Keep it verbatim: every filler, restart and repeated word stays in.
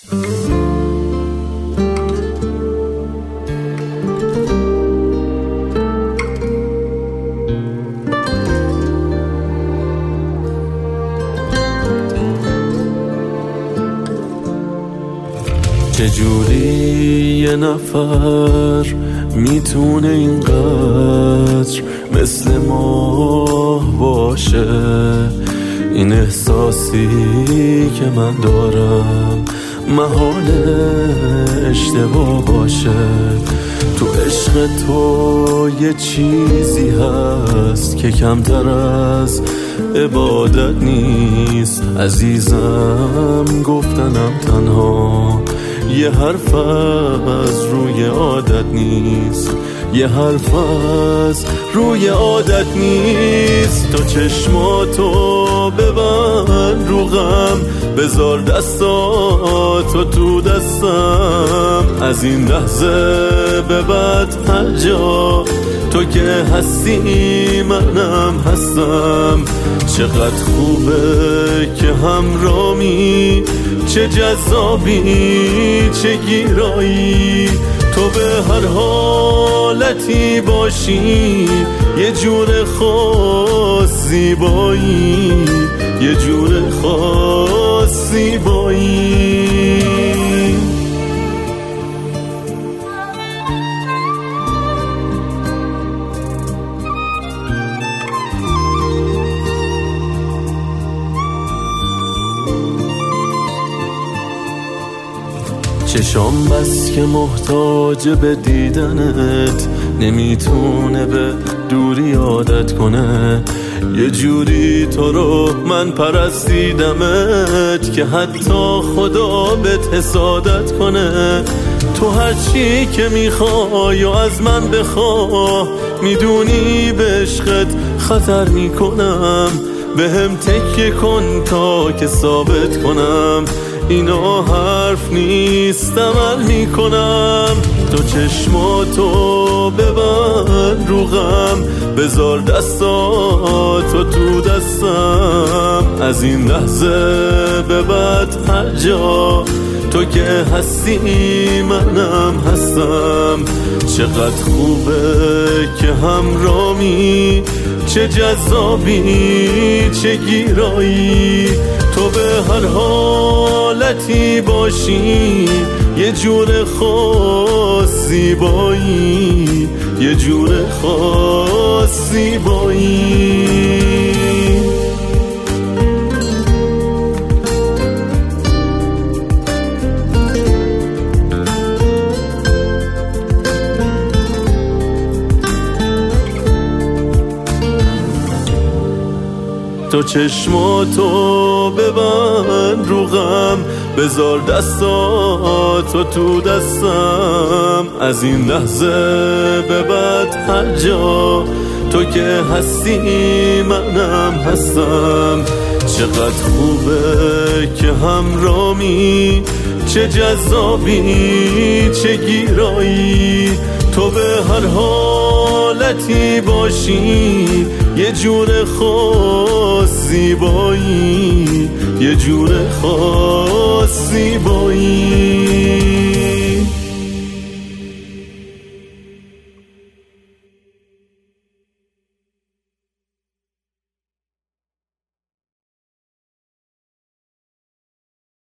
چجوری یه نفر میتونه اینقدر مثل ماه باشه؟ این احساسی که من دارم محال اشتباه باشه. تو عشق تو یه چیزی هست که کمتر از عبادت نیست. عزیزم گفتنم تنها یه حرف از روی عادت نیست، یه حرف از روی عادت نیست. تو چشماتو ببند رو غم، بذار دستاتو تو دستم. از این لحظه به بعد هر جا تو که هستی منم هستم. چقدر خوبه که همرامی، چه جذابی چه گیرایی. تو به هر حالتی باشی یه جور خاص زیبایی، یه جور خاص زیبایی. چشام بس که محتاج به دیدنت، نمیتونه به دوری عادت کنه. یه جوری تو رو من پرستیدمت که حتی خدا بهت حسادت کنه. تو هر چی که میخوای و از من بخواه، میدونی به عشقت خطر میکنم. به هم تکیه کن تا که ثابت کنم اینا حرف نیست، عمل میکنم. تو چشماتو ببند رو غم، بذار دستاتو تو دستم. از این لحظه به بعد هر جا تو که هستی منم هستم. چقدر خوبه که همرامی، چه جذابی چه گیرایی. تو به هر حالتی باشی یه جور خاص زیبایی، یه جور خاص زیبایی. تو چشماتو ببند رو غم، بذار دستاتو تو دستم. از این لحظه به بعد هر جا تو که هستی منم هستم. چقدر خوبه که همرامی، چه جذابی چه گیرایی. تو به هر حالتی باشی یه جور خاص زیبایی، یه جور خاص زیبایی.